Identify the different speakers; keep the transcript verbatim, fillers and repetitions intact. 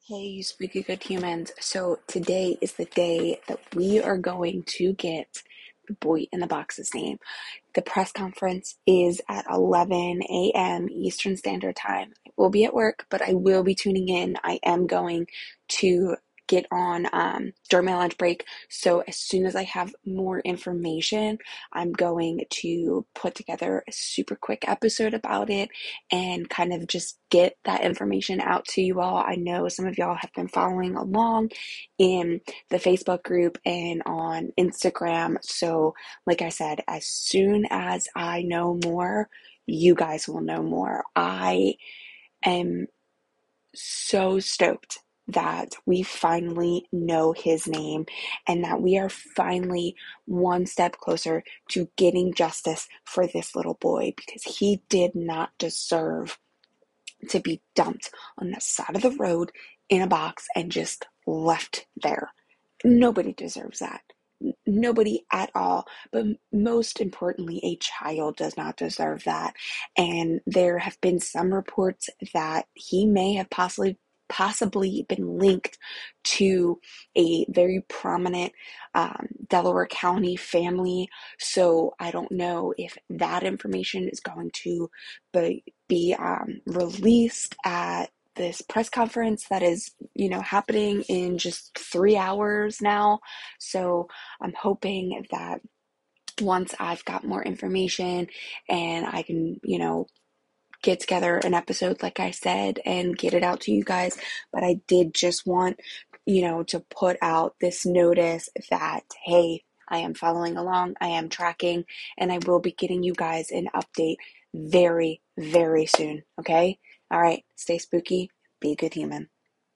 Speaker 1: Hey, you spooky good humans. So today is the day that we are going to get the Boy in the Box's name. The press conference is at eleven a.m. Eastern Standard Time. I will be at work, but I will be tuning in. I am going to get on um, during my lunch break. So as soon as I have more information, I'm going to put together a super quick episode about it and kind of just get that information out to you all. I know some of y'all have been following along in the Facebook group and on Instagram. So like I said, as soon as I know more, you guys will know more. I am so stoked that we finally know his name and that we are finally one step closer to getting justice for this little boy because he did not deserve to be dumped on the side of the road in a box and just left there. Nobody deserves that. Nobody at all. But most importantly, a child does not deserve that. And there have been some reports that he may have possibly possibly been linked to a very prominent um, Delaware County family. So I don't know if that information is going to be, be um, released at this press conference that is, you know, happening in just three hours now. So I'm hoping that once I've got more information and I can, you know, get together an episode, like I said, and get it out to you guys. But I did just want, you know, to put out this notice that, hey, I am following along, I am tracking, and I will be getting you guys an update very, very soon. Okay? All right, stay spooky, be a good human.